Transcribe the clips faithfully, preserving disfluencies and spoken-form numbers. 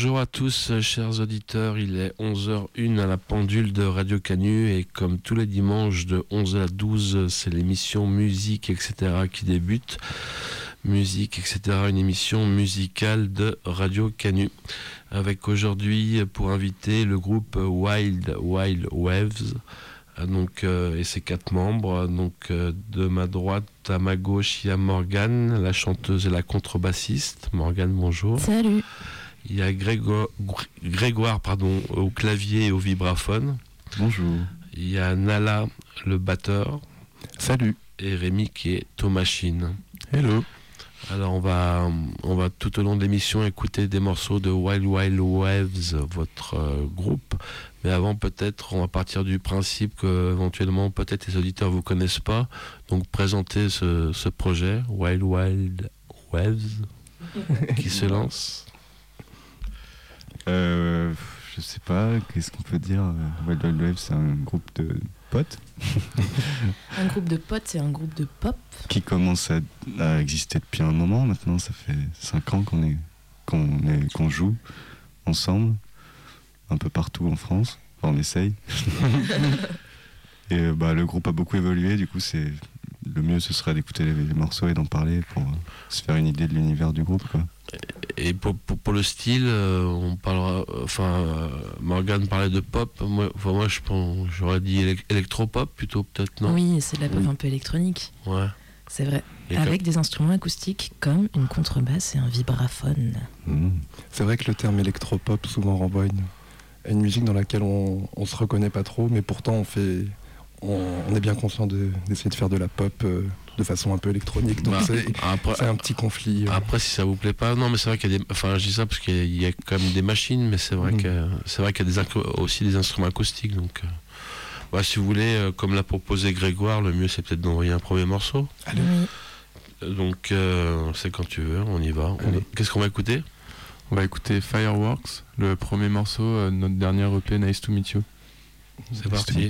Bonjour à tous, chers auditeurs, il est onze heures une à la pendule de Radio Canu et comme tous les dimanches de onze à douze, c'est l'émission Musique, et cetera qui débute. Musique, et cetera, une émission musicale de Radio Canu. Avec aujourd'hui pour inviter le groupe Wild Wild Waves. Donc, euh, et ses quatre membres. Donc, euh, de ma droite à ma gauche, il y a Morgane, la chanteuse et la contrebassiste. Morgane, bonjour. Salut. Il y a Grégo- Grégoire pardon, au clavier et au vibraphone. Bonjour. Il y a Nala, le batteur. Salut. Et Rémi qui est aux machines. Hello. Alors on va, on va tout au long de l'émission écouter des morceaux de Wild Wild Waves, votre euh, groupe. Mais avant, peut-être, on va partir du principe que éventuellement, peut-être les auditeurs vous connaissent pas. Donc présenter ce, ce projet Wild Wild Waves qui se lance. Euh, je sais pas, qu'est-ce qu'on peut dire. Wild Wild Waves, c'est un groupe de potes. Un groupe de potes, c'est un groupe de pop. Qui commence à, à exister depuis un moment maintenant. Ça fait cinq ans qu'on est, qu'on est, qu'on joue ensemble, un peu partout en France. Enfin, on essaye. Et bah, le groupe a beaucoup évolué, du coup, c'est le mieux, ce serait d'écouter les, les morceaux et d'en parler pour euh, se faire une idée de l'univers du groupe, quoi. Et pour, pour, pour le style, euh, on parlera. Enfin, euh, Morgane parlait de pop. Moi, enfin, moi je pense, j'aurais dit élec- électropop plutôt, peut-être, non? Oui, c'est de la pop Oui. un peu électronique. Ouais. C'est vrai. Et Avec des instruments acoustiques comme une contrebasse et un vibraphone. Mmh. C'est vrai que le terme électropop souvent renvoie à une, à une musique dans laquelle on, on se reconnaît pas trop, mais pourtant on fait, on, on est bien conscient de, d'essayer de faire de la pop euh, de façon un peu électronique. Donc Bah, c'est, après, c'est un petit conflit. euh. Après, si ça vous plaît pas, non, mais c'est vrai qu'il y a des. Enfin, je dis ça parce qu'il y a quand même des machines, mais c'est vrai Mhm. que c'est vrai qu'il y a des inc- aussi des instruments acoustiques. Donc, euh, bah, si vous voulez, euh, comme l'a proposé Grégoire, le mieux c'est peut-être d'envoyer un premier morceau. Allez. Oui. Donc, euh, c'est quand tu veux, on y va. On- Allez. Qu'est-ce qu'on va écouter? On va écouter Fireworks, le premier morceau euh, de notre dernier E P Nice to Meet You. C'est parti.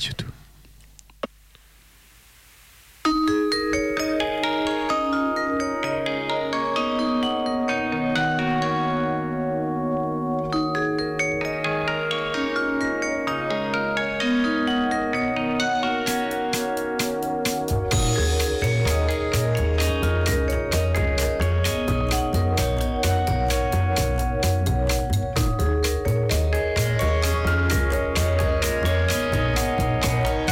Fireworks,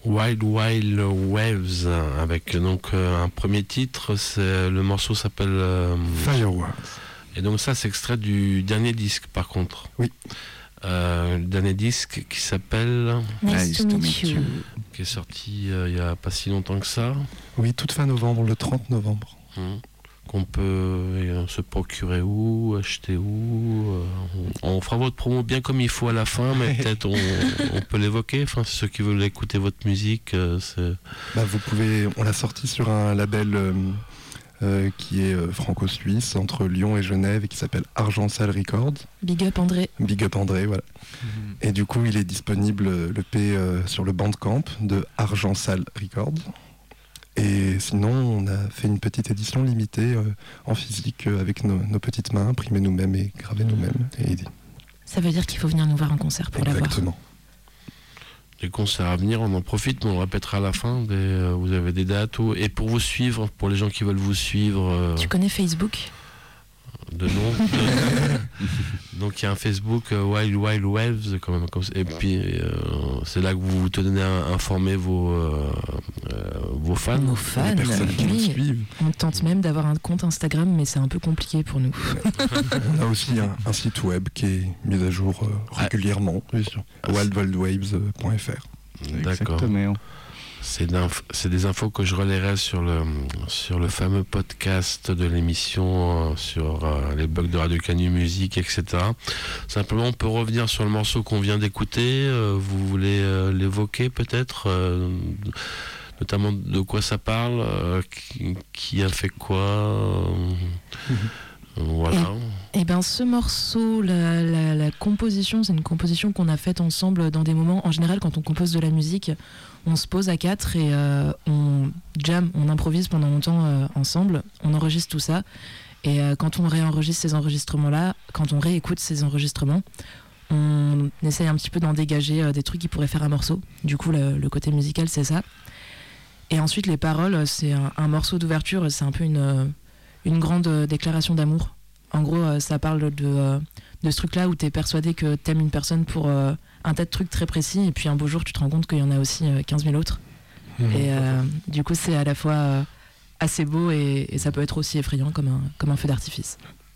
Wild Wild Waves, avec donc euh, un premier titre, c'est, le morceau s'appelle euh, Fireworks. Et donc ça c'est extrait du dernier disque par contre. Oui. Euh, le dernier disque qui s'appelle Nice, Nice to to meet meet you. you. qui est sorti euh, il y a pas si longtemps que ça. Oui, toute fin novembre, le trente novembre. Hum. Qu'on peut euh, se procurer où, acheter où. euh, on, on fera votre promo bien comme il faut à la fin, mais peut-être on, on peut l'évoquer. Enfin, ceux qui veulent écouter votre musique, euh, c'est... Bah, vous pouvez, on l'a sorti sur un label euh, euh, qui est euh, franco-suisse, entre Lyon et Genève, et qui s'appelle Argent Sale Records. Big up André. Big up André, voilà. Mm-hmm. Et du coup, il est disponible, euh, le P, euh, sur le Bandcamp de Argent Sale Records. Et sinon, on a fait une petite édition limitée euh, en physique euh, avec nos, nos petites mains, imprimées nous-mêmes et gravées nous-mêmes. Et Ça veut dire qu'il faut venir nous voir en concert pour l'avoir. exactement. Les concerts à venir, on en profite, mais on le répétera à la fin. Des, euh, vous avez des dates où, et pour vous suivre, pour les gens qui veulent vous suivre, euh, Tu connais Facebook? de nom. de- donc il y a un Facebook euh, Wild Wild Waves quand même, comme ça. Et puis euh, c'est là que vous vous tenez à informer vos euh, euh, vos fans. Nos Les fans. personnes qui nous Oui. suivent. On tente même d'avoir un compte Instagram, mais c'est un peu compliqué pour nous. On a aussi un, un site web qui est mis à jour euh, régulièrement, oui, sur Ah, wild wild waves point f r. D'accord. Exactement. C'est, d'inf- c'est des infos que je relayerai sur le, sur le fameux podcast de l'émission, euh, sur euh, les blogs de Radio Canu Musique, et cetera. Simplement, on peut revenir sur le morceau qu'on vient d'écouter. Euh, vous voulez euh, l'évoquer peut-être euh, notamment de quoi ça parle, euh, qui, qui a fait quoi euh, Voilà. Et ben ce morceau, la, la, la composition, c'est une composition qu'on a faite ensemble dans des moments. En général, quand on compose de la musique, on se pose à quatre et euh, on jam, on improvise pendant longtemps euh, ensemble. On enregistre tout ça. Et euh, quand on réenregistre ces enregistrements-là, quand on réécoute ces enregistrements, on essaye un petit peu d'en dégager euh, des trucs qui pourraient faire un morceau. Du coup, le, le côté musical, c'est ça. Et ensuite, les paroles, c'est un, un morceau d'ouverture. C'est un peu une, une grande euh, déclaration d'amour. En gros, euh, ça parle de, euh, de ce truc-là où t'es persuadé que t'aimes une personne pour euh, un tas de trucs très précis, et puis un beau jour, tu te rends compte qu'il y en a aussi euh, quinze mille autres. Mmh. Et euh, du coup, c'est à la fois euh, assez beau et, et ça peut être aussi effrayant comme un, comme un feu d'artifice.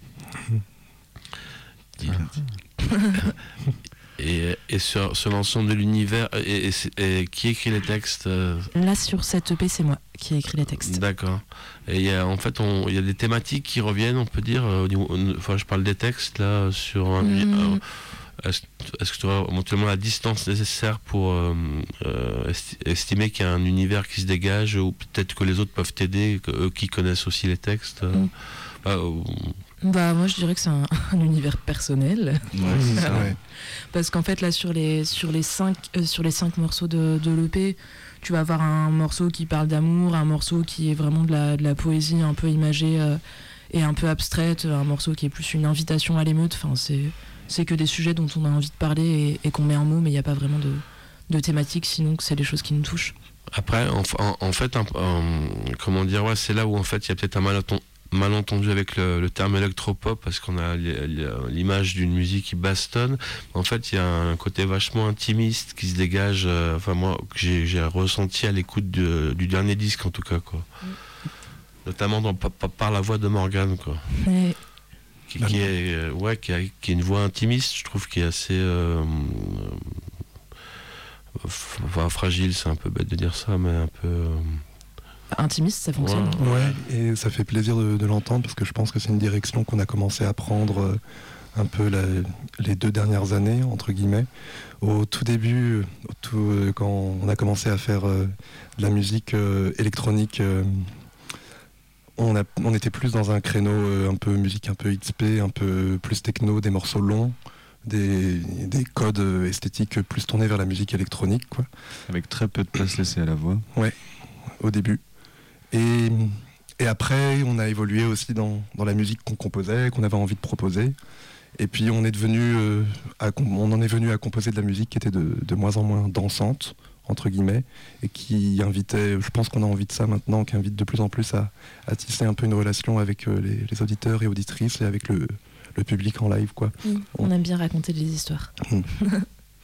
Et, et sur, sur l'ensemble de l'univers, et, et- et qui écrit les textes euh, Là, sur cette E P, c'est moi qui ai écrit les textes. D'accord. Et il y a, en fait, on- il y a des thématiques qui reviennent, on peut dire. euh, au niveau- Enfin, je parle des textes là sur un. Mmh. euh, Est-ce, est-ce que tu auras éventuellement la distance nécessaire pour euh, euh, esti- estimer qu'il y a un univers qui se dégage, ou peut-être que les autres peuvent t'aider, que eux qui connaissent aussi les textes euh, Mm. bah, euh, Bah, moi, je dirais que c'est un, un univers personnel. Ouais, c'est ça. Ouais. Parce qu'en fait, là, sur les, sur les, cinq, euh, sur les cinq morceaux de, de l'E P, tu vas avoir un morceau qui parle d'amour, un morceau qui est vraiment de la, de la poésie un peu imagée euh, et un peu abstraite, un morceau qui est plus une invitation à l'émeute. Enfin, c'est, c'est que des sujets dont on a envie de parler et, et qu'on met en mots, mais il n'y a pas vraiment de, de thématique, sinon que c'est des choses qui nous touchent. Après, en, en- en fait, un- un- comment dire, ouais, c'est là où en fait il y a peut-être un malentendu, malentendu avec le, le terme électropop, parce qu'on a li- li- l'image d'une musique qui bastonne. En fait, il y a un côté vachement intimiste qui se dégage. euh, enfin moi, que j'ai, j'ai ressenti à l'écoute de- du dernier disque en tout cas, quoi. Mm. Notamment dans, par, par la voix de Morgane, quoi. Et Qui, qui est, euh, ouais, qui, a, qui est une voix intimiste, je trouve, qui est assez euh, euh, f- enfin, fragile, c'est un peu bête de dire ça, mais un peu. euh, intimiste, ça fonctionne. Ouais. Ouais, et ça fait plaisir de, de l'entendre parce que je pense que c'est une direction qu'on a commencé à prendre euh, un peu la- les deux dernières années, entre guillemets. Au tout début, au tout, euh, quand on a commencé à faire euh, de la musique euh, électronique, euh, on, a, on était plus dans un créneau euh, un peu musique, un peu X P, un peu plus techno, des morceaux longs, des, des codes euh, esthétiques plus tournés vers la musique électronique, quoi, Avec très peu de place laissée à la voix. au début. Et, et après, on a évolué aussi dans, dans la musique qu'on composait, qu'on avait envie de proposer. Et puis on est devenu, euh, à, on en est venu à composer de la musique qui était de, de moins en moins dansante, entre guillemets, et qui invitait, je pense qu'on a envie de ça maintenant, qui invite de plus en plus à, à tisser un peu une relation avec euh, les, les auditeurs et auditrices et avec le, le public en live, quoi. Oui, on aime bien raconter des histoires.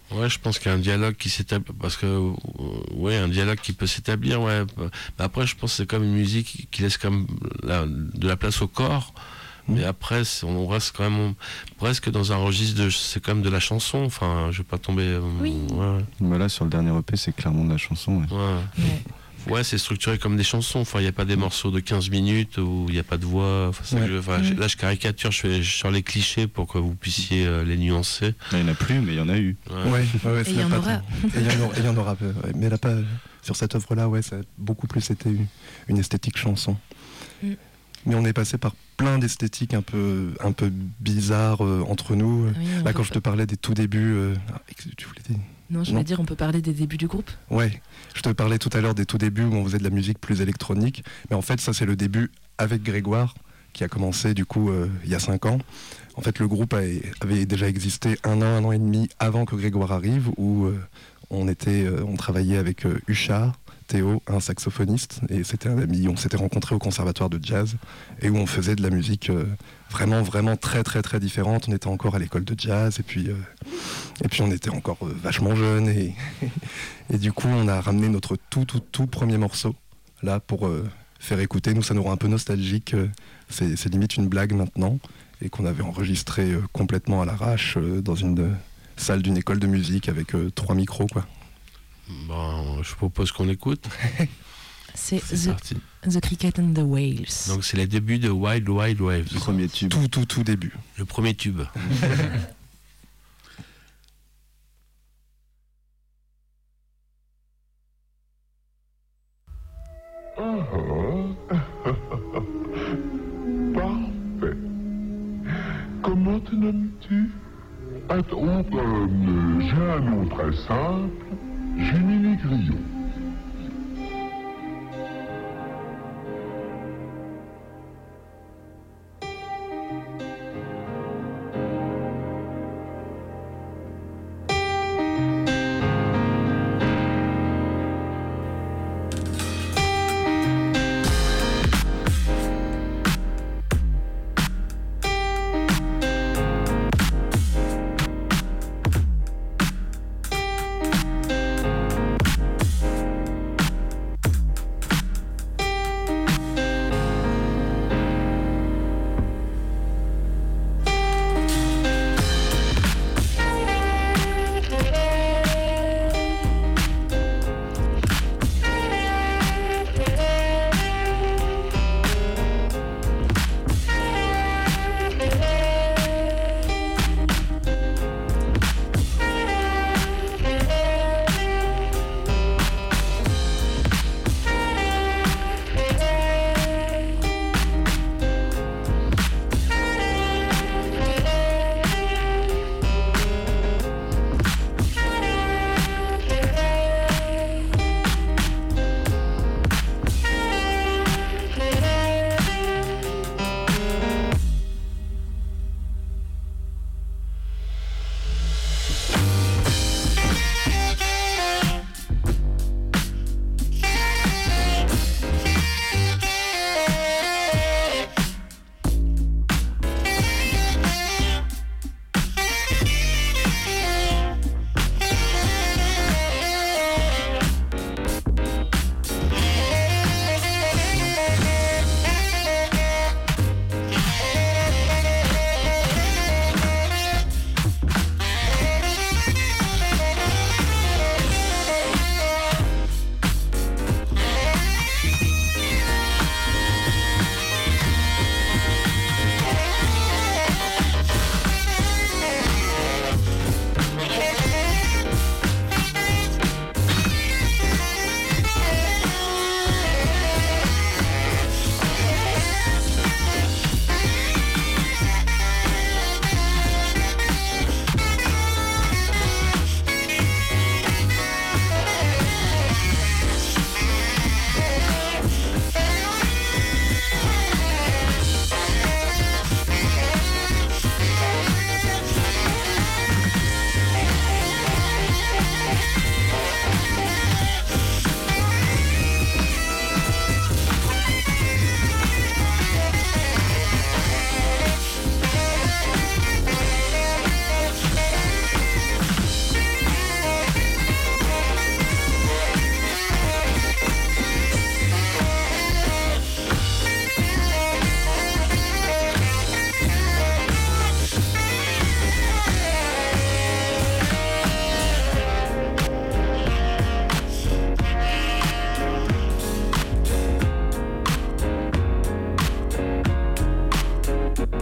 Ouais, je pense qu'il y a un dialogue qui s'établit, parce que, euh, ouais, un dialogue qui peut s'établir, ouais. Mais après, je pense que c'est comme une musique qui laisse comme la, de la place au corps. Mais après, on reste quand même presque dans un registre de, c'est quand même de la chanson. Enfin, je vais pas tomber. Oui. Ouais. Voilà, sur le dernier E P, c'est clairement de la chanson. Ouais, ouais. ouais. Ouais, c'est structuré comme des chansons. Enfin, il n'y a pas des morceaux de quinze minutes où il n'y a pas de voix. Enfin, ouais. je, enfin, mmh. Là, je caricature, je fais sur les clichés pour que vous puissiez euh, les nuancer. Il n'y en a plus, mais il y en a eu. Ouais, ouais, ouais, et il y en aura. Et il y en aura. Ouais. Mais là, pas, sur cette œuvre-là, ouais, ça a beaucoup plus été une, une esthétique chanson. Mmh. Mais on est passé par plein d'esthétiques un peu, un peu bizarres euh, entre nous. Oui, là, quand je te parlais des tout débuts... Euh... Ah, tu voulais dire... Non, je voulais dire, on peut parler des débuts du groupe. Ouais, je te parlais tout à l'heure des tout débuts où on faisait de la musique plus électronique. Mais en fait, ça, c'est le début avec Grégoire, qui a commencé, du coup, euh, il y a cinq ans. En fait, le groupe a, avait déjà existé un an, un an et demi avant que Grégoire arrive, où euh, on, était, euh, on travaillait avec euh, Huchard, Théo, un saxophoniste, et c'était un ami. On s'était rencontrés au conservatoire de jazz et où on faisait de la musique euh, vraiment, vraiment très, très, très différente. On était encore à l'école de jazz et puis, euh, et puis on était encore euh, vachement jeunes et, et du coup, on a ramené notre tout, tout, tout premier morceau là pour euh, faire écouter. Nous, ça nous rend un peu nostalgique. C'est, c'est limite une blague maintenant et qu'on avait enregistré euh, complètement à l'arrache euh, dans une euh, salle d'une école de musique avec euh, trois micros, quoi. Bon, je propose qu'on écoute. C'est, c'est the, the Cricket and the Whales. Donc c'est les débuts de Wild Wild Waves. Le premier tube. Tout, tout, tout début. Le premier tube. Parfait. Comment te nommes-tu? Attends, euh, j'ai un nom très simple. Génie Grillon.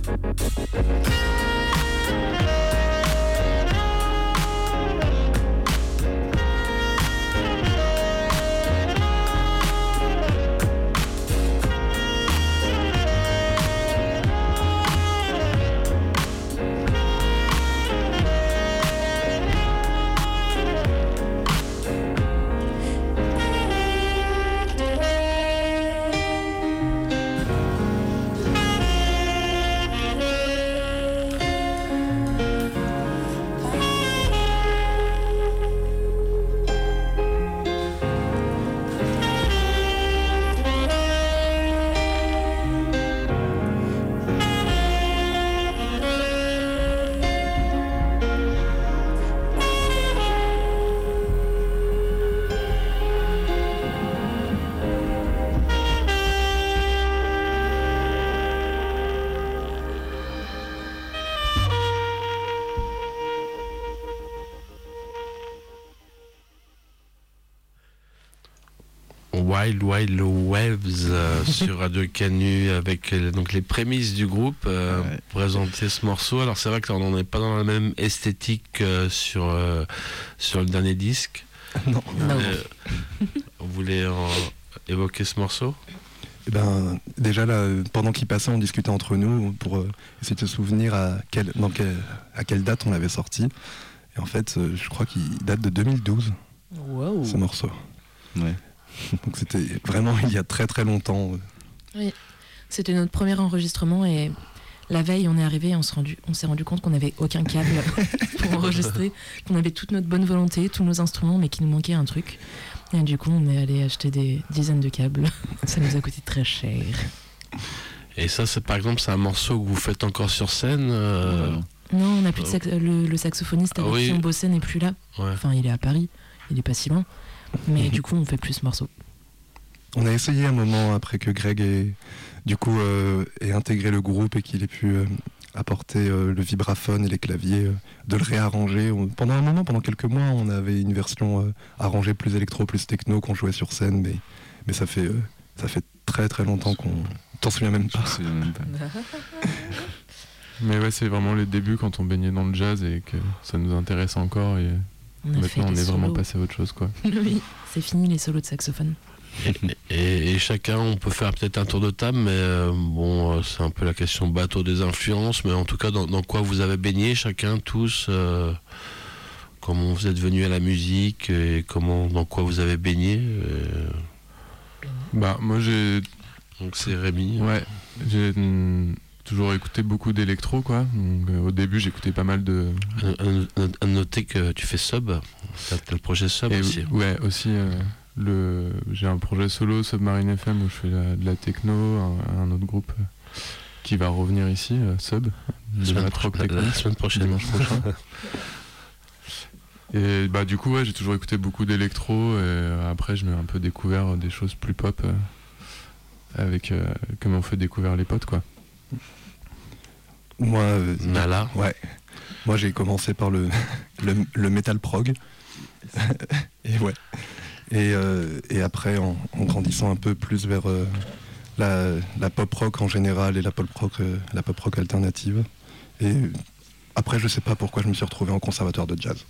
Wild Wild Waves euh, sur Radio Canu avec euh, donc les prémices du groupe euh, ouais. Présenter ce morceau. Alors c'est vrai que on n'est pas dans la même esthétique euh, sur euh, sur le dernier disque. Non. Euh, on voulait en évoquer ce morceau. Eh ben, déjà là, pendant qu'il passait, on discutait entre nous pour euh, essayer de se souvenir à quelle, dans quelle, à quelle date on l'avait sorti. Et en fait, euh, je crois qu'il date de deux mille douze. Wow. Ce morceau. Ouais. Donc c'était vraiment il y a très très longtemps. Oui, c'était notre premier enregistrement et la veille on est arrivé et on s'est rendu, on s'est rendu compte qu'on n'avait aucun câble pour enregistrer, qu'on avait toute notre bonne volonté, tous nos instruments mais qu'il nous manquait un truc. Et du coup on est allé acheter des dizaines de câbles, ça nous a coûté très cher. Et ça c'est par exemple c'est un morceau que vous faites encore sur scène euh... Non, on n'a plus de sax- le, le saxophoniste avec oui. qui on bossait n'est plus là. Ouais. Enfin il est à Paris, il est pas si loin. Mais du coup, on fait plus ce morceau. On a essayé un moment après que Greg ait, du coup, euh, ait intégré le groupe et qu'il ait pu euh, apporter euh, le vibraphone et les claviers, euh, de le réarranger. On, pendant un moment, pendant quelques mois, on avait une version euh, arrangée plus électro, plus techno qu'on jouait sur scène, mais, mais ça, fait, euh, ça fait très très longtemps qu'on... T'en souviens même pas. Je me souviens même pas. Mais ouais, c'est vraiment les débuts quand on baignait dans le jazz et que ça nous intéresse encore et... On a Maintenant, on est solos. vraiment passé à autre chose, quoi. Oui, c'est fini les solos de saxophone. Et, et, et chacun, on peut faire peut-être un tour de table, mais euh, bon, euh, c'est un peu la question bateau des influences, mais en tout cas, dans, dans quoi vous avez baigné, chacun, tous, euh, comment vous êtes venus à la musique et comment, dans quoi vous avez baigné. Euh... Bah, moi, j'ai. Donc, c'est Rémi. Ouais, j'ai. Mm, toujours écouté beaucoup d'électro quoi. Donc, euh, au début j'écoutais pas mal de. À noter que tu fais Sub, t'as le projet Sub et aussi. Ouais aussi euh, le j'ai un projet solo Submarine F M où je fais la, de la techno, un, un autre groupe euh, qui va revenir ici, euh, Sub. La semaine, pro- la, la semaine prochaine. Dimanche prochain. Et bah du coup ouais j'ai toujours écouté beaucoup d'électro et euh, après je m'ai un peu découvert des choses plus pop euh, avec euh, comme on fait découvrir les potes quoi. Moi, euh, Nala. Ouais. Moi, j'ai commencé par le, le, le metal prog. et ouais. Et, euh, et après, en, en grandissant un peu plus vers euh, la, la pop rock en général et la pop rock, euh, la pop rock alternative. Et après, je sais pas pourquoi je me suis retrouvé en conservatoire de jazz.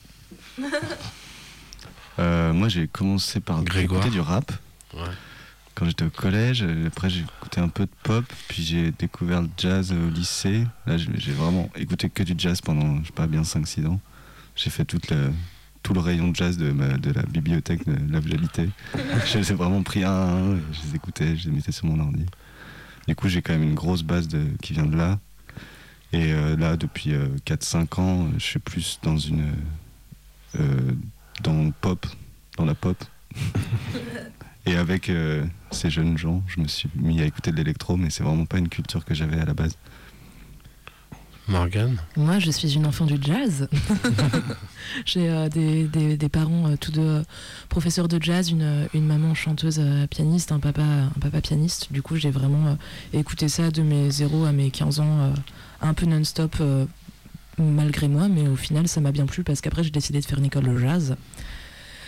euh, moi, j'ai commencé par Grégoire. écouter du rap. Ouais. Quand j'étais au collège, après j'ai écouté un peu de pop, puis j'ai découvert le jazz au lycée. Là j'ai vraiment écouté que du jazz pendant, je sais pas, bien cinq six ans. J'ai fait toute le, tout le rayon de jazz de, ma, de la bibliothèque de là où j'habitais. Je les ai vraiment pris un à un, et je les écoutais, je les mettais sur mon ordi. Du coup j'ai quand même une grosse base de, qui vient de là. Et euh, là depuis euh, quatre cinq ans, je suis plus dans une... Euh, dans le pop, dans la pop. Et avec euh, ces jeunes gens, je me suis mis à écouter de l'électro, mais c'est vraiment pas une culture que j'avais à la base. Morgane. Moi, je suis une enfant du jazz. J'ai euh, des, des, des parents euh, tous deux euh, professeurs de jazz, une, une maman chanteuse euh, pianiste, un papa, un papa pianiste. Du coup, j'ai vraiment euh, écouté ça de mes zéro à mes quinze ans, euh, un peu non-stop, euh, malgré moi, mais au final, ça m'a bien plu parce qu'après, j'ai décidé de faire une école de jazz.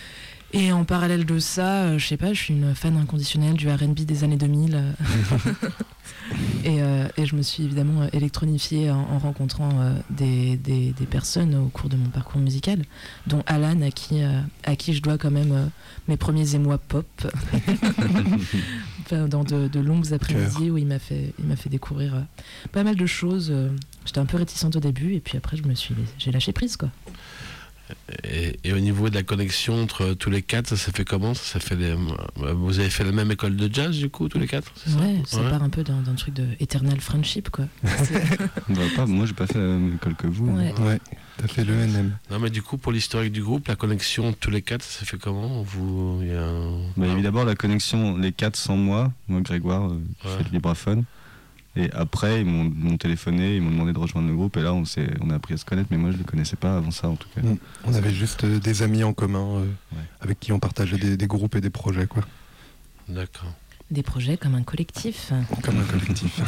Et en parallèle de ça, euh, je sais pas, je suis une fan inconditionnelle du R and B des années deux mille. euh. et, euh, et je me suis évidemment euh, électronifiée en, en rencontrant euh, des, des, des personnes au cours de mon parcours musical, dont Alan, à qui, euh, à qui je dois quand même euh, mes premiers émois pop. Enfin, dans de, de longues après-midi où il m'a fait, il m'a fait découvrir euh, pas mal de choses. euh. J'étais un peu réticente au début et puis après je me suis, j'ai lâché prise, quoi. Et, et au niveau de la connexion entre tous les quatre, ça s'est fait comment? Ça s'est fait des... Vous avez fait la même école de jazz du coup, tous les quatre, c'est Ouais, ça, ça ouais. part un peu d'un, d'un truc de eternal friendship, quoi. Bah, pas, moi, j'ai pas fait la même école que vous. Ouais. Ouais, t'as fait le N M. Non mais du coup, pour l'historique du groupe, la connexion tous les quatre, ça s'est fait comment? Vous... il y a un... Bah, il y a eu d'abord la connexion, les quatre sans moi, moi Grégoire, euh, qui Ouais. fait le vibraphone. Et après, ils m'ont, m'ont téléphoné, ils m'ont demandé de rejoindre le groupe. Et là, on, s'est, on a appris à se connaître, mais moi, je ne les connaissais pas avant ça, en tout cas. Mm. On avait juste euh, des amis en commun euh, Ouais. avec qui on partageait des, des groupes et des projets, quoi. D'accord. Des projets comme un collectif. Comme un collectif.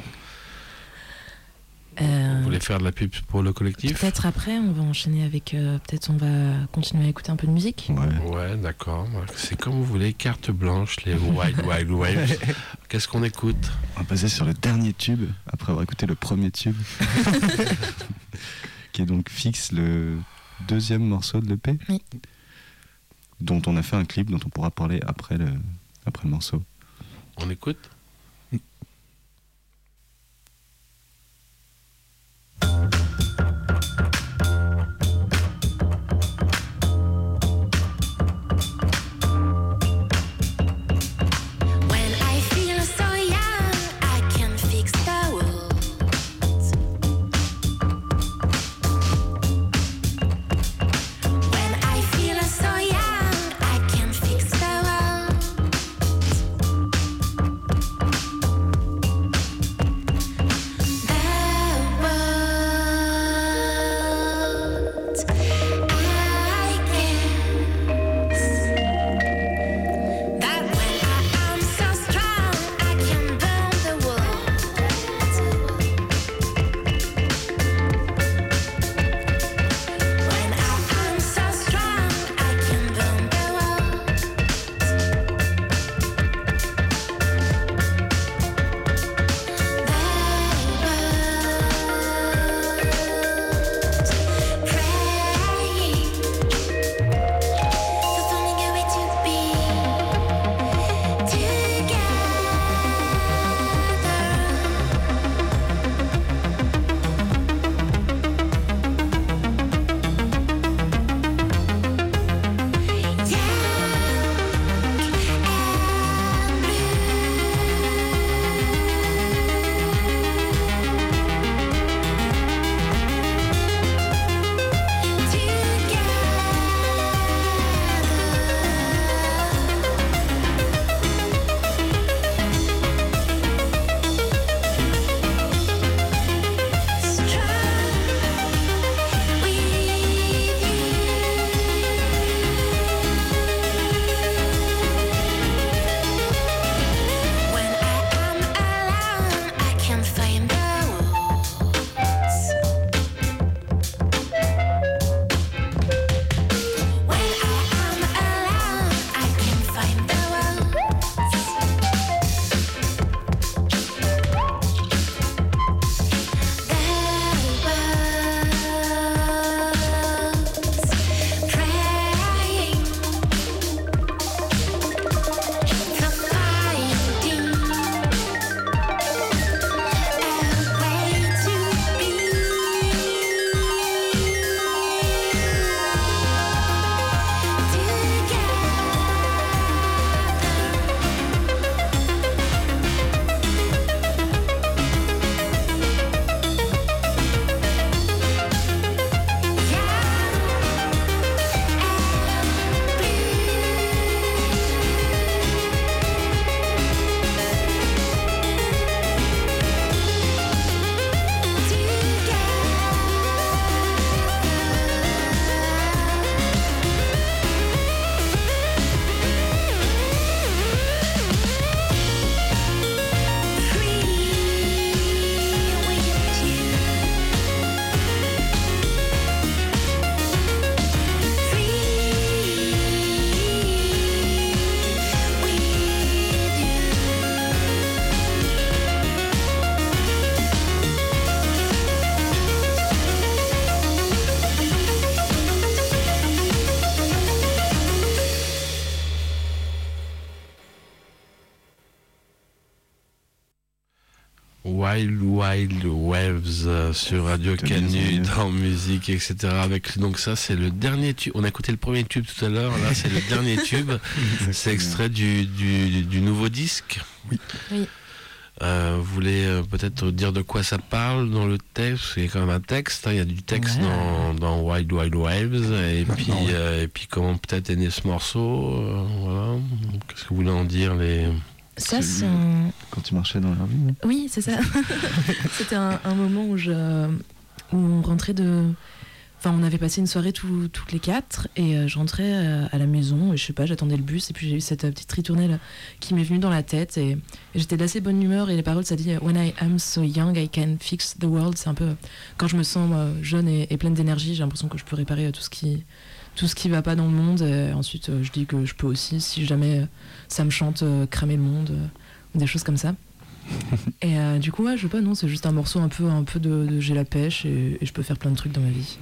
Euh, Vous voulez faire de la pub pour le collectif? Peut-être après, on va enchaîner avec. euh, peut-être on va continuer à écouter un peu de musique. Ouais. Ouais, d'accord. C'est comme vous voulez, carte blanche, les Wild Wild Waves. Qu'est-ce qu'on écoute? On va passer sur le dernier tube, après avoir écouté le premier tube, qui est donc Fixe, le deuxième morceau de l'E P, Oui. dont on a fait un clip, dont on pourra parler après le, après le morceau. On écoute? When I feel so young, I can fix the world. When I feel so young, I can fix the world. Wild Wild Waves euh, sur Radio Canu dans musique, et cetera. Avec donc ça, c'est le dernier tube. On a écouté le premier tube tout à l'heure. Là, c'est le dernier tube. C'est extrait du, du, du nouveau disque. Oui. Oui. Euh, vous voulez euh, peut-être dire de quoi ça parle dans le texte? Il y a quand même un texte, hein, il y a du texte Ouais. dans, dans Wild Wild Waves, et puis, ouais. euh, et puis comment peut-être est né ce morceau, euh, voilà. Qu'est-ce que vous voulez en dire les... Ça, C'est c'est lui. un... Quand tu marchais dans la rue. hein. Oui, c'est ça. C'était un, un moment où, je, où on rentrait de... Enfin, on avait passé une soirée tout- toutes les quatre et euh, je rentrais euh, à la maison et je sais pas, j'attendais le bus et puis j'ai eu cette euh, petite ritournelle qui m'est venue dans la tête et, et j'étais d'assez bonne humeur et les paroles ça dit « When I am so young, I can fix the world ». C'est un peu... Quand je me sens euh, jeune et, et pleine d'énergie, j'ai l'impression que je peux réparer euh, tout ce qui... tout ce qui va pas dans le monde. Et ensuite, euh, je dis que je peux aussi, si jamais euh, ça me chante, euh, cramer le monde, euh, ou des choses comme ça. Et euh, du coup, ouais, je sais pas, non, c'est juste un morceau un peu, un peu de, de j'ai la pêche et, et je peux faire plein de trucs dans ma vie.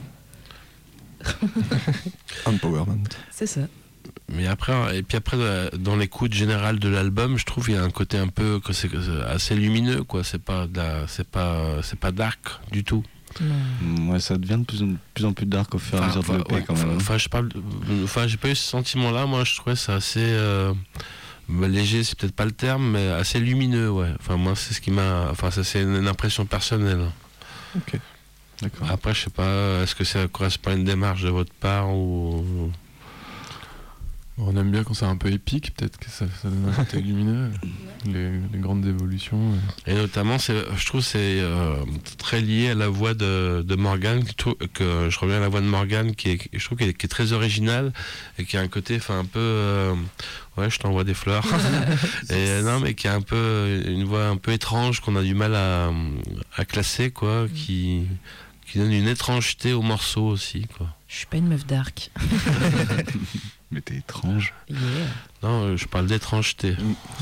Empowerment. C'est ça. Mais après, et puis après, euh, dans l'écoute générale de l'album, je trouve qu'il y a un côté un peu que c'est que c'est assez lumineux, quoi. C'est pas, de la- c'est pas, c'est pas dark du tout. Non. Ouais, ça devient de plus en plus, en plus dark au fur et à Enfin, mesure de l'E P ouais, quand même. enfin, hein. enfin, je parle, de- enfin, j'ai pas eu ce sentiment-là. Moi, je trouvais ça assez euh, bah, léger, c'est peut-être pas le terme, mais assez lumineux, ouais. Enfin, moi, c'est ce qui m'a, enfin, ça c'est une, une impression personnelle. Ok. D'accord. Après, je sais pas, est-ce que ça correspond à une démarche de votre part ou On aime bien quand c'est un peu épique, peut-être que ça, ça donne un côté lumineux, les, les grandes évolutions. Et notamment, c'est, je trouve que c'est euh, très lié à la voix de, de Morgane, que, je trouve- que je reviens à la voix de Morgane, qui est, je trouve qu'elle est, qui est très originale et qui a un côté, enfin un peu, euh, ouais, je t'envoie des fleurs. et euh, non, mais qui a un peu une voix un peu étrange qu'on a du mal à, à classer, quoi, qui, qui donne une étrangeté au morceau aussi, quoi. Je suis pas une meuf dark. Mais t'es étrange. Yeah. Non, euh, je parle d'étrangeté.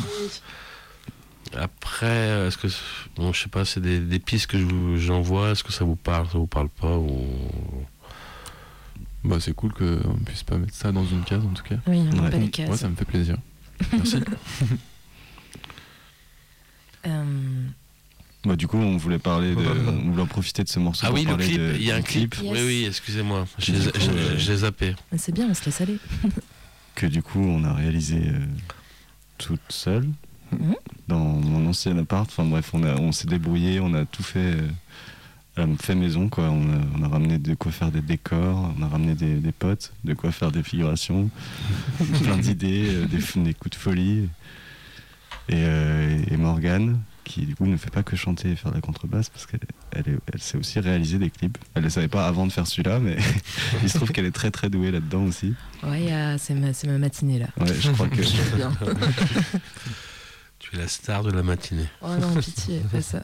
Après, est-ce que, bon, je sais pas, c'est des, des pistes que je vous- j'envoie, est-ce que ça vous parle, ça vous parle pas ou... Bah, c'est cool qu'on puisse pas mettre ça dans une case en tout cas. Oui, on Ouais. n'a pas les Moi, cases. ça me fait plaisir. Merci. Euh, Bah, du coup, on voulait parler de. On voulait en profiter de ce morceau. Ah pour oui, le parler clip, de- il y a un du clip. Yes. Oui, oui, excusez-moi, je Du les- coup, je- euh, je l'ai zappé. mais c'est bien, on se laisse aller. Que du coup, on a réalisé euh, toute seule Mhm. dans mon ancien appart. Enfin bref, on, a, on s'est débrouillé, on a tout fait, euh, à la fait maison, quoi. On a, on a ramené de quoi faire des décors, on a ramené des, des potes, de quoi faire des figurations, plein d'idées, euh, des, des coups de folie. Et, euh, et Morgane, qui du coup ne fait pas que chanter et faire de la contrebasse, parce qu'elle elle est- elle sait aussi réaliser des clips. Elle ne le savait pas avant de faire celui-là, mais il se trouve qu'elle est très très douée là-dedans aussi. Ouais, y a- c'est ma, c'est ma matinée là. Ouais, je crois que... Je bien. Tu es la star de la matinée. Oh non, pitié, fais ça.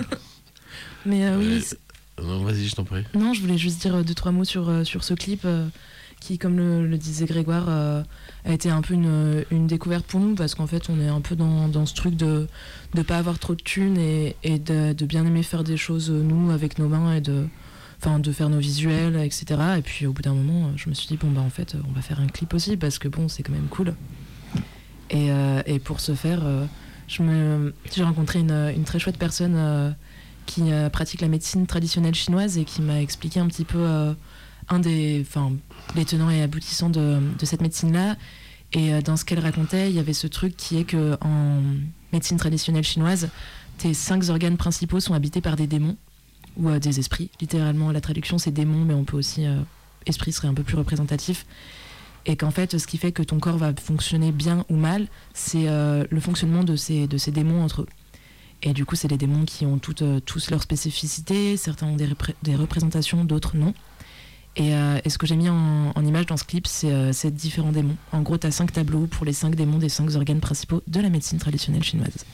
Mais euh, oui, Euh, c'est- Non, vas-y, je t'en prie. non, je voulais juste dire euh, deux, trois mots sur, euh, sur ce clip euh, qui, comme le, le disait Grégoire, euh, a été un peu une, une découverte pour nous parce qu'en fait, on est un peu dans, dans ce truc de ne pas avoir trop de thunes et, et de, de bien aimer faire des choses, euh, nous, avec nos mains et de, enfin, de faire nos visuels, et cetera. Et puis, au bout d'un moment, euh, je me suis dit, bon, bah, en fait, euh, on va faire un clip aussi parce que, bon, c'est quand même cool. Et, euh, et pour ce faire, euh, je me, j'ai rencontré une, une très chouette personne euh, qui euh, pratique la médecine traditionnelle chinoise et qui m'a expliqué un petit peu euh, un des, enfin, les tenants et aboutissants de, de cette médecine-là. Et euh, dans ce qu'elle racontait, il y avait ce truc qui est que en médecine traditionnelle chinoise, tes cinq organes principaux sont habités par des démons ou euh, des esprits. Littéralement, la traduction c'est démon, mais on peut aussi euh, esprit serait un peu plus représentatif. Et qu'en fait, ce qui fait que ton corps va fonctionner bien ou mal, c'est euh, le fonctionnement de ces, de ces démons entre eux. Et du coup, c'est des démons qui ont toutes, euh, tous leurs spécificités. Certains ont des, repré- des représentations, d'autres non. Et, euh, et ce que j'ai mis en, en image dans ce clip, c'est euh, ces différents démons. En gros, tu as cinq tableaux pour les cinq démons des cinq organes principaux de la médecine traditionnelle chinoise.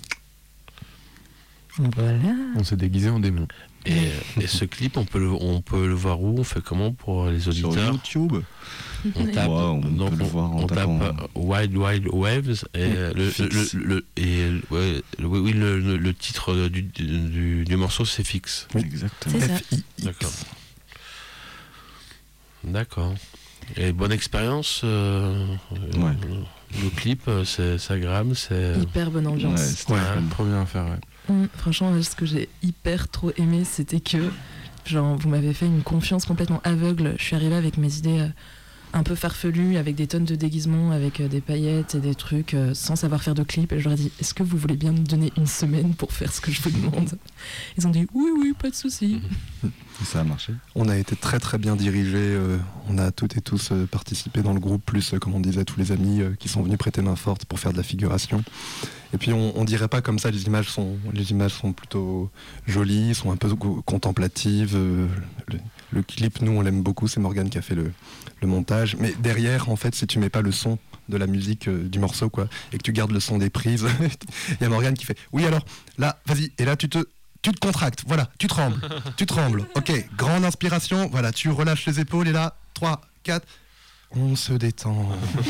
Voilà. On s'est déguisé en démon. Et, et ce clip, on peut, le, on peut le voir où? On fait comment pour les Sur auditeurs? YouTube. On tape, Ouais, on donc peut le on- voir en on tapant. tape euh, Wild Wild Waves et euh, le, Fixe. le, le- et ouais, le- oui, oui, le, le- le titre du, du, du morceau c'est Fixe. Exactement. C'est ça. F I X. D'accord. D'accord. Et bonne expérience. euh, Ouais. euh, Le clip, euh, c'est c'est agréable, c'est Hyper bonne ambiance. Ouais, c'était Ouais. fun. Trop bien à faire, ouais. Mmh, franchement, ce que j'ai hyper trop aimé, c'était que genre, vous m'avez fait une confiance complètement aveugle. Je suis arrivée avec mes idées euh, un peu farfelues, avec des tonnes de déguisements, avec euh, des paillettes et des trucs, euh, sans savoir faire de clip. Et je leur ai dit, est-ce que vous voulez bien me donner une semaine pour faire ce que je vous demande? Ils ont dit, oui, oui, pas de souci. Et ça a marché. On a été très très bien dirigés, euh, on a toutes et tous euh, participé dans le groupe, plus euh, comme on disait tous les amis euh, qui sont venus prêter main forte pour faire de la figuration. Et puis on, on dirait pas comme ça, les images sont, les images sont plutôt jolies, sont un peu co- contemplatives. euh, le, le clip, nous on l'aime beaucoup, c'est Morgane qui a fait le, le montage. Mais derrière, en fait, si tu mets pas le son de la musique euh, du morceau, quoi, et que tu gardes le son des prises, il y a Morgane qui fait « Oui alors, là, vas-y, et là tu te... » Tu te contractes, voilà, tu trembles, tu trembles. Ok, grande inspiration, voilà, tu relâches les épaules et là, trois, quatre, on se détend.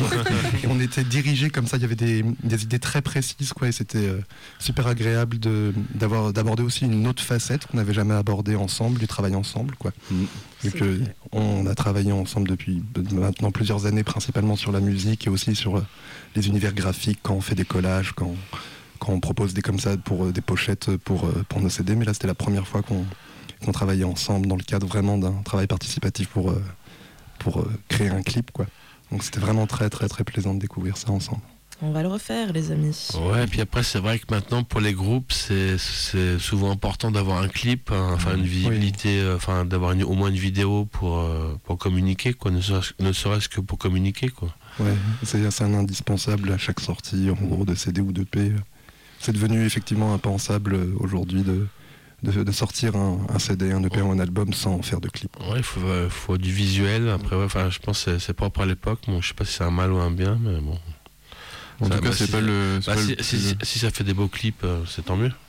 Et on était dirigés comme ça, il y avait des, des idées très précises, quoi, et c'était euh, super agréable de, d'avoir, d'aborder aussi une autre facette qu'on n'avait jamais abordée ensemble, du travail ensemble, quoi. Mm. Vu que on a travaillé ensemble depuis maintenant plusieurs années, principalement sur la musique et aussi sur euh, les univers graphiques, quand on fait des collages, quand quand on propose des comme ça pour euh, des pochettes pour, euh, pour nos C D, mais là c'était la première fois qu'on, qu'on travaillait ensemble dans le cadre vraiment d'un travail participatif pour, euh, pour euh, créer un clip, quoi. Donc c'était vraiment très très très plaisant de découvrir ça ensemble. On va le refaire, les amis. Ouais, et puis après, c'est vrai que maintenant, pour les groupes, c'est, c'est souvent important d'avoir un clip, hein, enfin une visibilité, euh, enfin d'avoir une- au moins une vidéo pour, euh, pour communiquer, quoi, ne serait-ce, ne serait-ce que pour communiquer, quoi. Ouais, c'est, c'est un indispensable à chaque sortie, en gros, de C D ou de P. C'est devenu effectivement impensable euh, aujourd'hui de, de, de sortir un, un C D, un E P ou un album sans faire de clip. Ouais, il faut, euh, faut du visuel. Après, ouais, enfin, je pense que c'est, c'est propre à l'époque. Bon, je sais pas si c'est un mal ou un bien, mais bon. En Ça, tout cas, bah, c'est si pas ça- le. c'est Bah, pas si, le si- plus- si- si ça fait des beaux clips, euh, c'est tant mieux.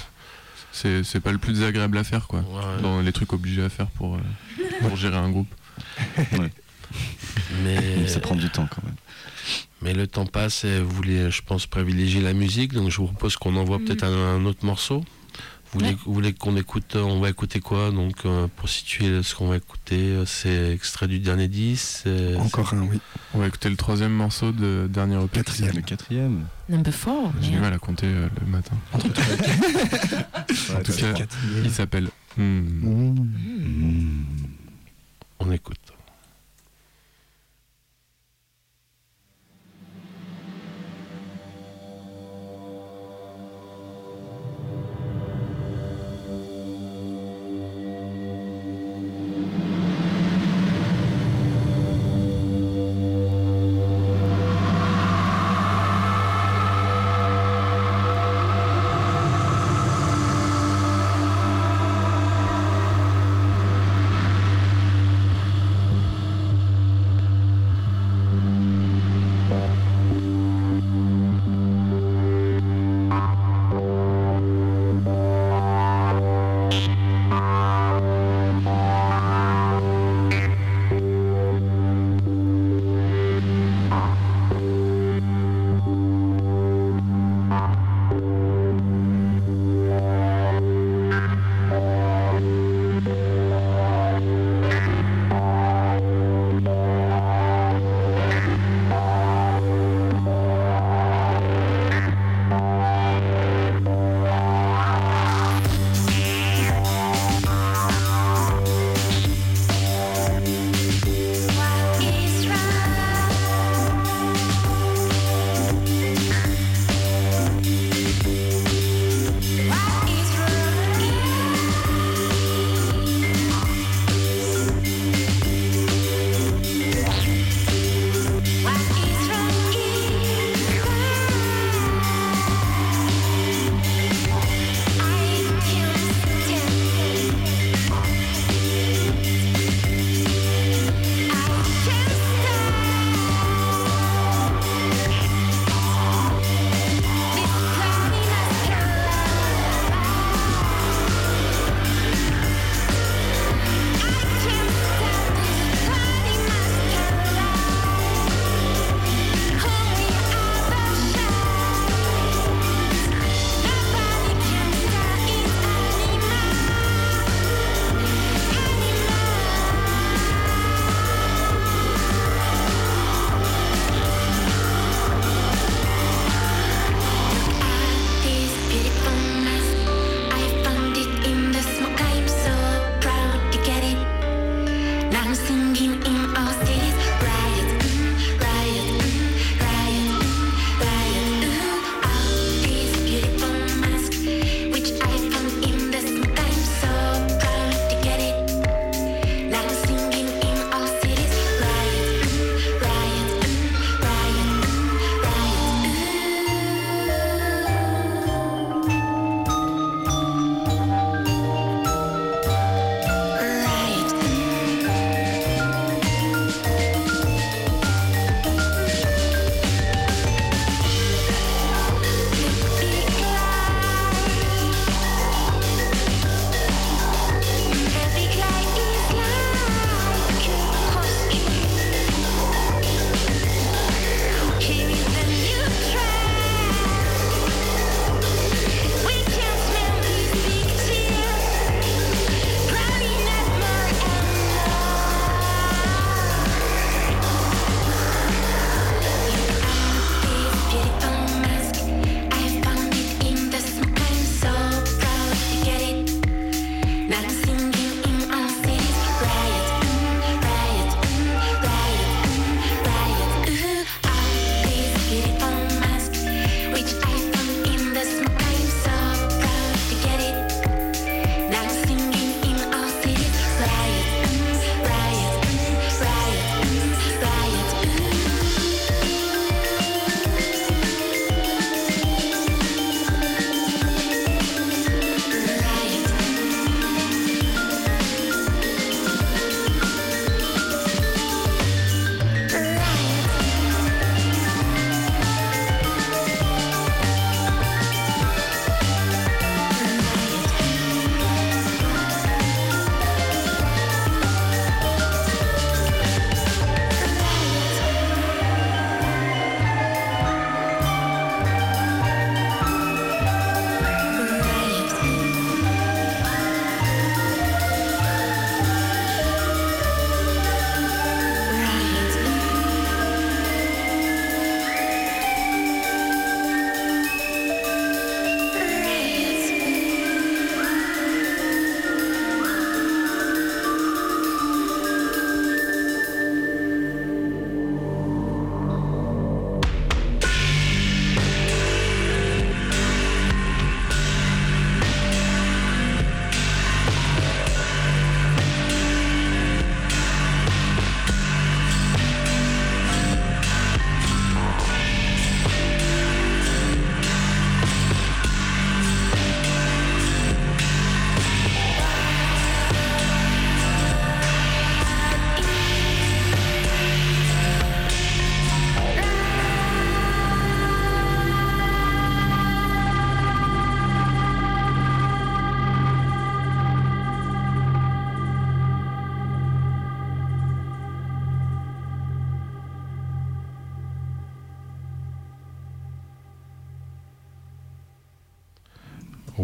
c'est, c'est pas le plus désagréable à faire, quoi. Ouais. Dans les trucs obligés à faire pour, euh, pour gérer un groupe. Mais, Ça prend du temps quand même. mais le temps passe et vous voulez, je pense, privilégier la musique. Donc je vous propose qu'on envoie peut-être un, un autre morceau. Vous voulez, Ouais. vous voulez qu'on écoute, on va écouter quoi? Donc euh, pour situer ce qu'on va écouter, euh, c'est extrait du dernier disque. c'est- Encore un, oui. On va écouter le troisième morceau de dernier E P. Quatrième. Le quatrième. Number four. J'ai du mal à compter euh, le matin. En tout cas, il s'appelle. Hmm. Mmh. On écoute. Thank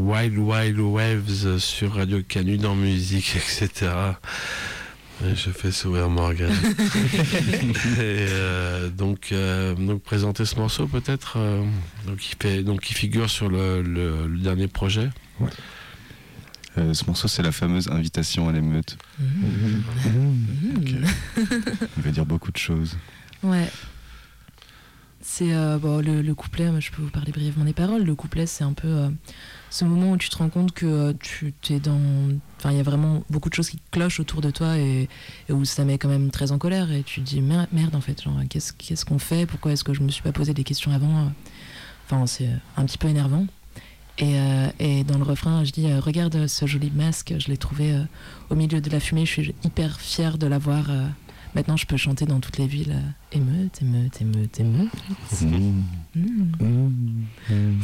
Wild Wild Waves sur Radio Canu dans musique, et cetera. Et je fais sourire Morgan. Et euh, donc, euh, donc présenter ce morceau peut-être. Euh, donc, il fait, donc il figure sur le, le, le dernier projet. Ouais. Euh, ce morceau, c'est la fameuse invitation à l'émeute. Mmh. Mmh. Okay. Il veut dire beaucoup de choses. Ouais. C'est euh, bon, le, le couplet, moi, je peux vous parler brièvement des paroles. Le couplet, c'est un peu euh, ce moment où tu te rends compte que euh, tu t'es dans. Enfin, il y a vraiment beaucoup de choses qui clochent autour de toi et, et où ça met quand même très en colère. Et tu te dis merde, merde en fait, genre, qu'est-ce, qu'est-ce qu'on fait? Pourquoi est-ce que je me suis pas posé des questions avant? Enfin, c'est un petit peu énervant. Et, euh, et dans le refrain, je dis euh, regarde ce joli masque, je l'ai trouvé euh, au milieu de la fumée, je suis hyper fière de l'avoir. Euh, maintenant, je peux chanter dans toutes les villes. Euh, émeute, émeute, émeute, émeute. Mmh. Mmh. Mmh.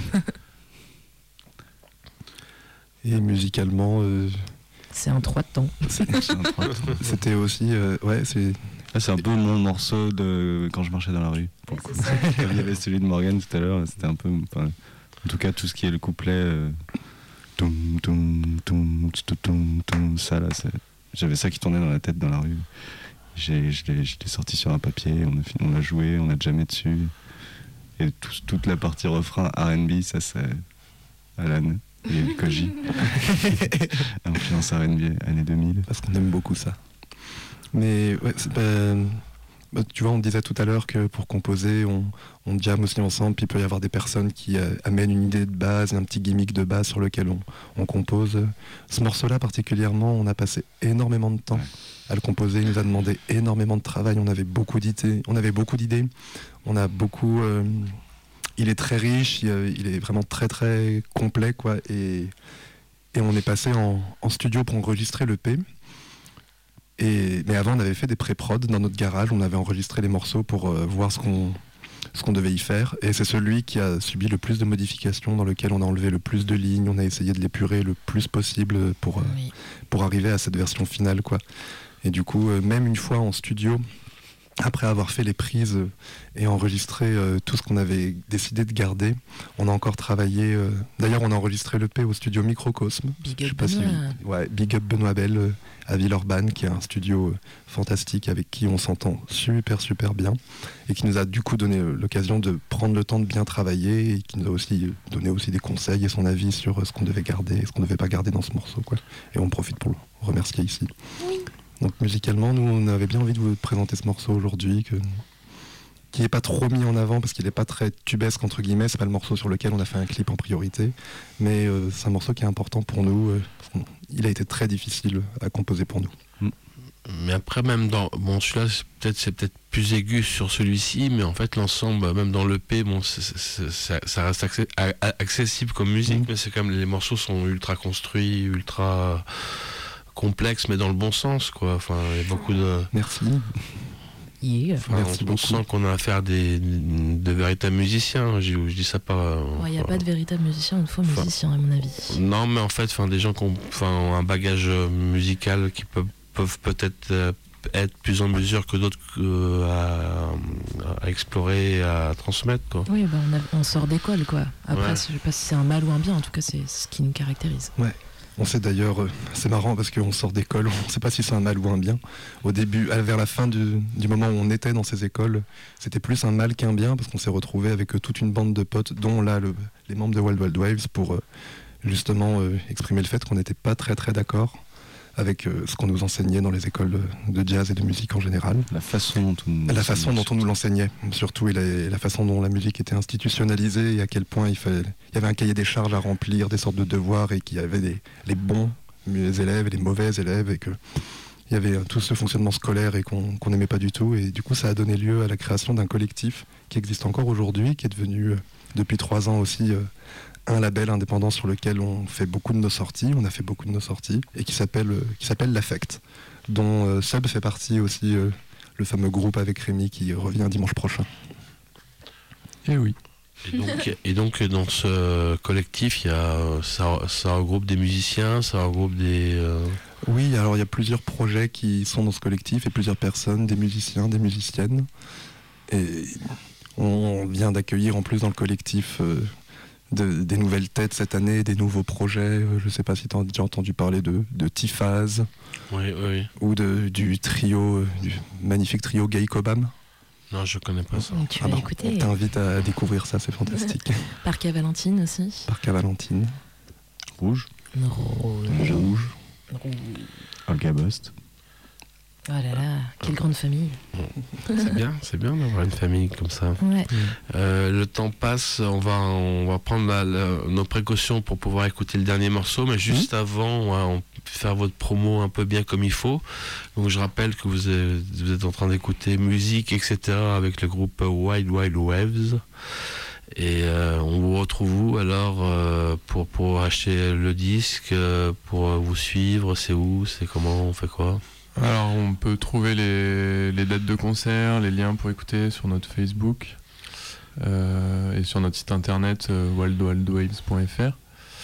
Et musicalement, euh, c'est un trois de temps. C'est, c'est un trois de temps. C'était aussi, euh, ouais, c'est. Ah, c'est un peu mon morceau de quand je marchais dans la rue. Pour le coup. Comme il y avait celui de Morgan tout à l'heure, c'était un peu. Enfin, en tout cas, tout ce qui est le couplet, euh, toum, toum, toum, toum, toum, ça là, c'est, j'avais ça qui tournait dans la tête dans la rue. J'ai, je, l'ai, je l'ai sorti sur un papier, on a, on l'a joué, on a jammé dessus. Et tout, toute la partie refrain R and B, ça c'est Alan et Koji. Influence R and B années deux mille. Parce qu'on aime beaucoup ça. Mais ouais, c'est pas... Bah, tu vois, on disait tout à l'heure que pour composer, on, on jamme aussi ensemble, puis il peut y avoir des personnes qui euh, amènent une idée de base, un petit gimmick de base sur lequel on, on compose. Ce morceau-là particulièrement, on a passé énormément de temps à le composer. Il nous a demandé énormément de travail. On avait beaucoup d'idées. On avait beaucoup d'idées. On a beaucoup. Euh, il est très riche. Il, il est vraiment très très complet, quoi. Et, et on est passé en, en studio pour enregistrer le P. Et, mais avant, on avait fait des pré-prod dans notre garage. On avait enregistré les morceaux pour euh, voir ce qu'on, ce qu'on devait y faire. Et c'est celui qui a subi le plus de modifications, dans lequel on a enlevé le plus de lignes. On a essayé de l'épurer le plus possible pour, euh, oui. pour arriver à cette version finale, quoi. Et du coup, euh, même une fois en studio, après avoir fait les prises euh, et enregistré euh, tout ce qu'on avait décidé de garder, on a encore travaillé. Euh, d'ailleurs, on a enregistré l'E P au studio Microcosme. Big up Benoît. Si, ouais, Big up Benoît Bell euh, à Villeurbanne, qui est un studio euh, fantastique avec qui on s'entend super super bien et qui nous a du coup donné euh, l'occasion de prendre le temps de bien travailler et qui nous a aussi euh, donné aussi des conseils et son avis sur euh, ce qu'on devait garder et ce qu'on ne devait pas garder dans ce morceau, quoi. Et on profite pour le remercier ici. Oui. Donc musicalement, nous, on avait bien envie de vous présenter ce morceau aujourd'hui, que, qui n'est pas trop mis en avant parce qu'il n'est pas très tubesque, entre guillemets. C'est pas le morceau sur lequel on a fait un clip en priorité, mais euh, c'est un morceau qui est important pour nous. Euh, il a été très difficile à composer pour nous. Mais après, même dans... Bon, celui-là, c'est peut-être, c'est peut-être plus aigu sur celui-ci, mais en fait, l'ensemble, même dans l'E P, bon, c'est, c'est, c'est, ça reste accès, accessible comme musique, mmh. mais c'est comme les morceaux sont ultra construits, ultra... complexe, mais dans le bon sens, quoi. Enfin, il y a beaucoup de. Merci. Yeah. Enfin, Merci on, beaucoup. on sent qu'on a affaire à des de véritables musiciens. Je, je dis ça pas. Il n'y a pas de véritables musiciens, une fois enfin, musiciens, à mon avis. Non, mais en fait, enfin, des gens qui ont, enfin, ont un bagage musical qui peuvent, peuvent peut-être euh, être plus en mesure que d'autres euh, à, à explorer et à transmettre, quoi. Oui, bah, on, a, on sort d'école, quoi. Après, ouais. je sais pas si c'est un mal ou un bien. En tout cas, c'est ce qui nous caractérise. Ouais. On sait d'ailleurs, euh, c'est marrant parce qu'on sort d'école, on ne sait pas si c'est un mal ou un bien. Au début, vers la fin du, du moment où on était dans ces écoles, c'était plus un mal qu'un bien parce qu'on s'est retrouvé avec euh, toute une bande de potes, dont là le, les membres de Wild Wild Waves, pour euh, justement euh, exprimer le fait qu'on n'était pas très très d'accord avec euh, ce qu'on nous enseignait dans les écoles de, de jazz et de musique en général. La façon dont on nous, la façon dont on nous l'enseignait, surtout, et la, et la façon dont la musique était institutionnalisée et à quel point il, fallait, il y avait un cahier des charges à remplir, des sortes de devoirs, et qu'il y avait des, les bons élèves et les mauvais élèves, et qu'il y avait tout ce fonctionnement scolaire et qu'on qu'on n'aimait pas du tout. Et du coup, ça a donné lieu à la création d'un collectif qui existe encore aujourd'hui, qui est devenu, euh, depuis trois ans aussi, euh, un label indépendant sur lequel on fait beaucoup de nos sorties, on a fait beaucoup de nos sorties, et qui s'appelle, euh, qui s'appelle l'Affect, dont euh, Sub fait partie aussi, euh, le fameux groupe avec Rémi qui revient dimanche prochain. Et oui. Et donc, et donc dans ce collectif, il y a, ça, ça regroupe des musiciens, ça regroupe des... Euh... Oui, alors il y a plusieurs projets qui sont dans ce collectif et plusieurs personnes, des musiciens, des musiciennes. Et on vient d'accueillir en plus dans le collectif... Euh, de- des nouvelles têtes cette année, des nouveaux projets. Euh, Je ne sais pas si tu as déjà entendu parler de, de T-Phase Oui, oui. ou de, du trio, euh, du magnifique trio Gay Cobham. Non, je connais pas ça. Tu Ah vas bah, écouter. on t'invite à découvrir ça, c'est fantastique. Parc à Valentine aussi. Parc à Valentine. Rouge, Rouge. Rouge, Olga Bust. Oh là là, quelle grande famille. C'est bien, c'est bien d'avoir une famille comme ça. Ouais. Euh, le temps passe, on va, on va prendre la- la- nos précautions pour pouvoir écouter le dernier morceau, mais juste avant, on va on- faire votre promo un peu bien comme il faut. Donc je rappelle que vous êtes, vous êtes en train d'écouter musique, et cetera avec le groupe Wild Wild Waves. Et euh, on vous retrouve où alors euh, pour, pour acheter le disque, euh, pour vous suivre, c'est où, c'est comment, on fait quoi? Alors, on peut trouver les, les dates de concert, les liens pour écouter sur notre Facebook euh, et sur notre site internet euh, wild wild waves point f r.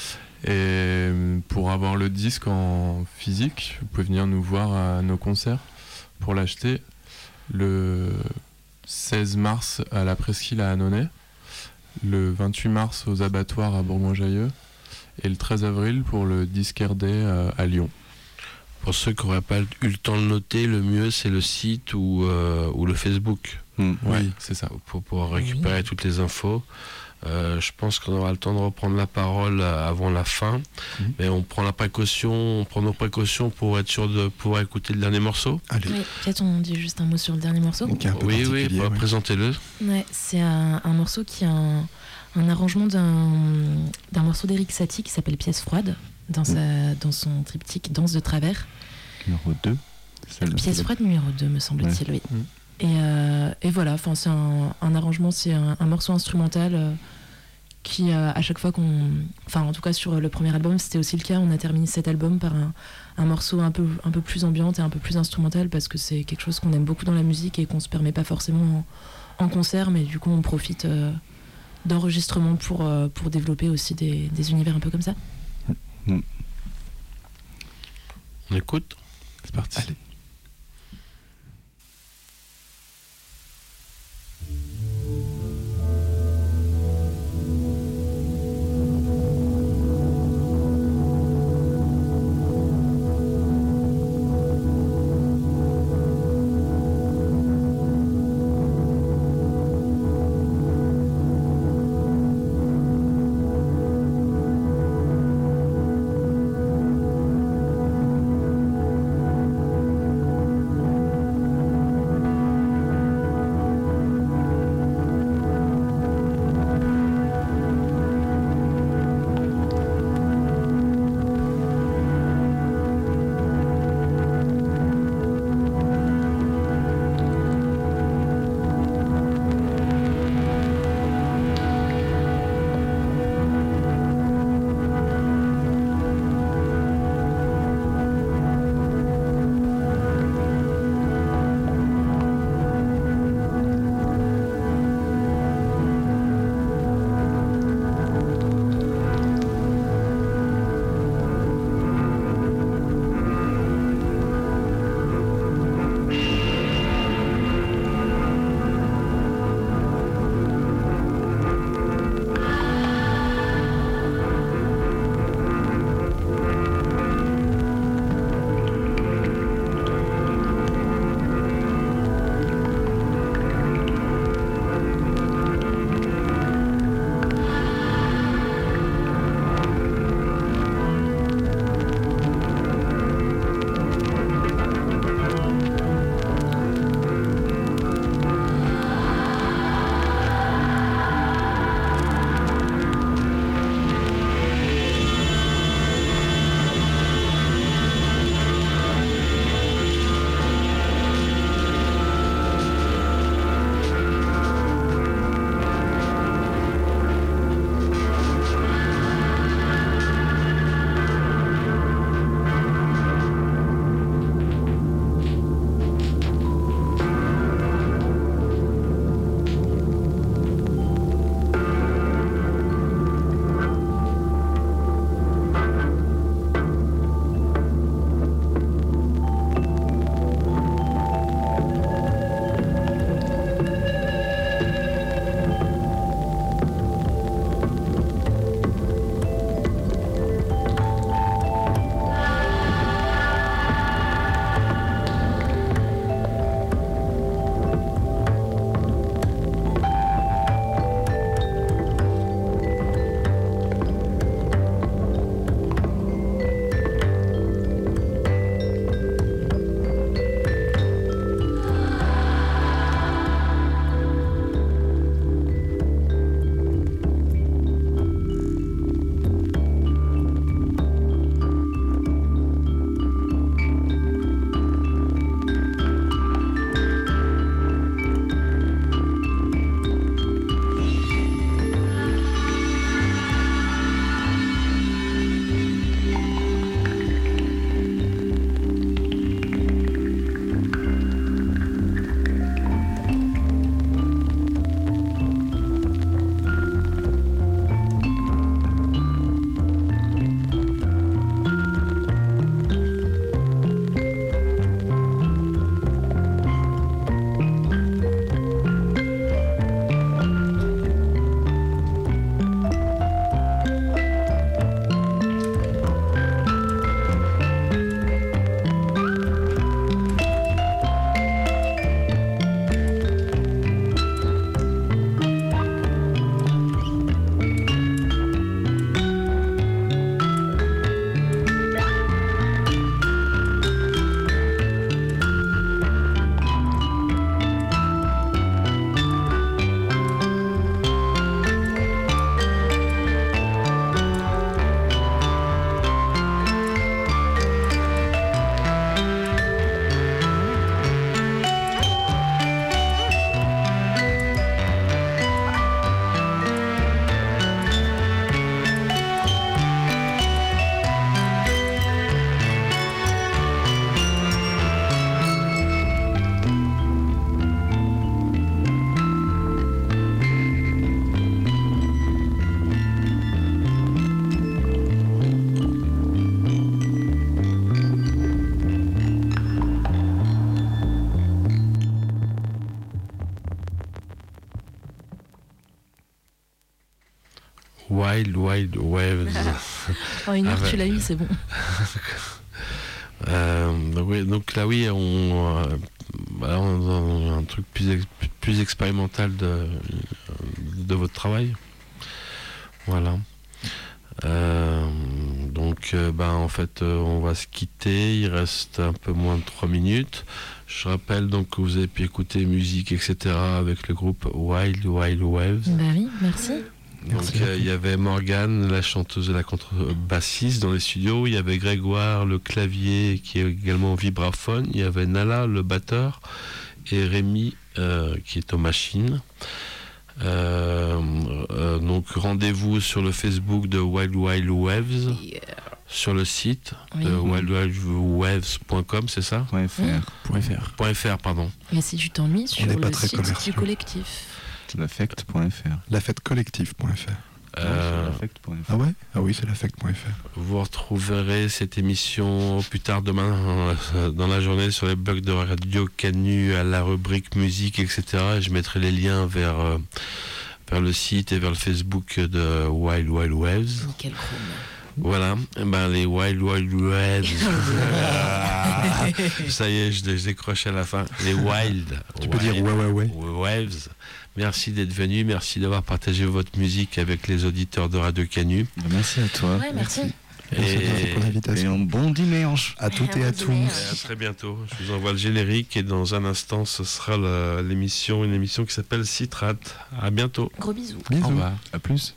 Et pour avoir le disque en physique, vous pouvez venir nous voir à nos concerts pour l'acheter le seize mars à la Presqu'île à Annonay, le vingt-huit mars aux abattoirs à Bourgoin-Jallieu et le treize avril pour le Disquaire Day à, à Lyon. Pour ceux qui n'auraient pas eu le temps de noter, le mieux c'est le site ou, euh, ou le Facebook Mm. Ouais, c'est ça. pour pouvoir récupérer toutes les infos. Euh, je pense qu'on aura le temps de reprendre la parole euh, avant la fin, Mhm. mais on prend la précaution, on prend nos précautions pour être sûr de pouvoir écouter le dernier morceau. Allez, Oui, peut-être on dit juste un mot sur le dernier morceau. qui est un peu Oui, oui, particulier, bah, ouais. présentez-le. Ouais, c'est un, un morceau qui a un, un arrangement d'un d'un morceau d'Eric Satie qui s'appelle Pièce froide dans, sa, dans son triptyque Danse de travers. Numéro deux. Celle Pièce froide numéro deux, me semble-t-il, oui. Mm. Et, euh, et voilà, c'est un, un arrangement, c'est un, un morceau instrumental euh, qui, euh, à chaque fois qu'on. Enfin, en tout cas, sur le premier album, c'était aussi le cas. On a terminé cet album par un, un morceau un peu, un peu plus ambiant et un peu plus instrumental parce que c'est quelque chose qu'on aime beaucoup dans la musique et qu'on se permet pas forcément en, en concert, mais du coup, on profite euh, d'enregistrements pour, euh, pour développer aussi des, des univers un peu comme ça. On écoute. C'est parti. Allez. Thank Wild Wild Waves. En une heure, Ah ouais. tu l'as eu, c'est bon. Euh, donc, oui, donc là oui, on, euh, bah, on est dans un truc plus, ex- plus expérimental de, de votre travail. Voilà. Euh, donc euh, bah, en fait euh, on va se quitter, il reste un peu moins de trois minutes. Je rappelle donc que vous avez pu écouter musique et cetera avec le groupe Wild Wild Waves. Bah oui, merci. Donc Merci euh, il y avait Morgane, la chanteuse et la contrebassiste dans les studios. Il y avait Grégoire, le clavier qui est également vibraphone. Il y avait Nala, le batteur, et Rémi euh, qui est aux machines. Euh, euh, donc rendez-vous sur le Facebook de Wild Wild Waves, Yeah. sur le site Oui. de wild wild waves point com, c'est ça Point .fr. Point .fr. Point .fr, pardon. Et si tu t'ennuies sur n'est pas le très site commerciaux. du collectif. L'affect point F R. La fête collective point F R. Euh, L'affect point F R. Ah ouais Ah oui, c'est la fête point F R. Vous retrouverez cette émission plus tard demain euh, dans la journée sur les blogs de Radio Canu à la rubrique musique, et cetera. Et je mettrai les liens vers, euh, vers le site et vers le Facebook de Wild Wild Waves. Nickel chrome. Voilà, eh ben, les Wild Wild Waves. Ah, ça y est, je, je décroche à la fin. Les Wild. Tu peux dire ouais, ouais, ouais. Waves. Merci d'être venu, merci d'avoir partagé votre musique avec les auditeurs de Radio Canu. Bah, merci à toi. Ouais, merci. Merci pour Et, Et l'invitation. un bon dimanche. À toutes et à tous. et à très bientôt. Je vous envoie le générique et dans un instant, ce sera la- l'émission, une émission qui s'appelle Citrate. À bientôt. Gros bisous. Au Bisous. revoir. À plus.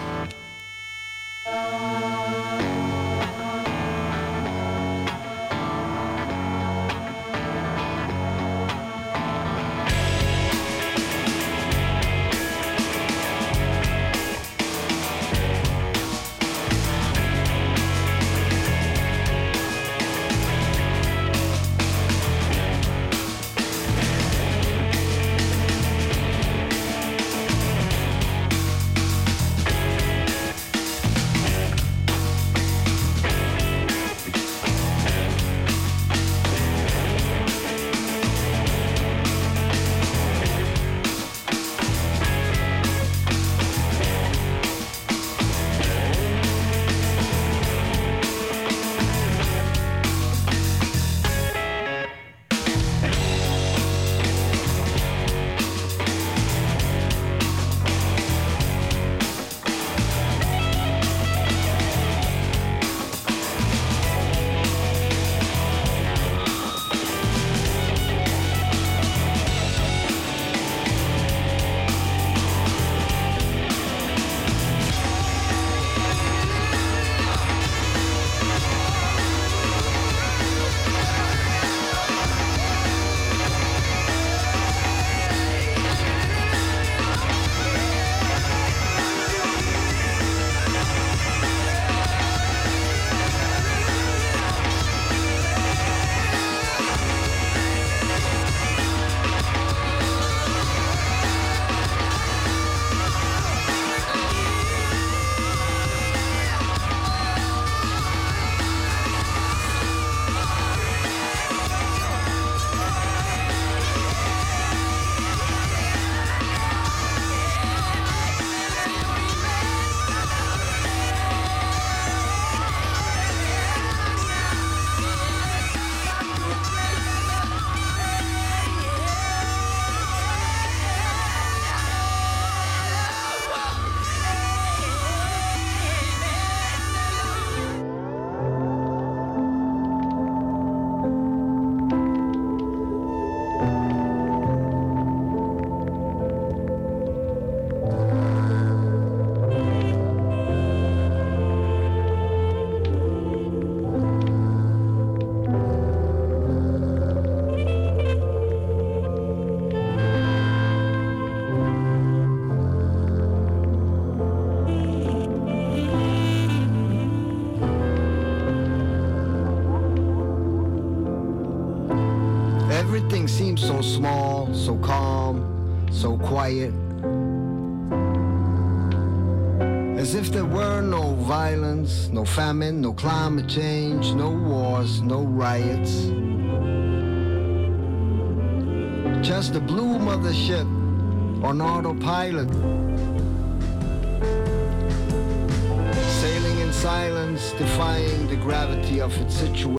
Everything seems so small, so calm, so quiet. As if there were no violence, no famine, no climate change, no wars, no riots. Just a blue mothership on autopilot. silence, defying the gravity of its situation.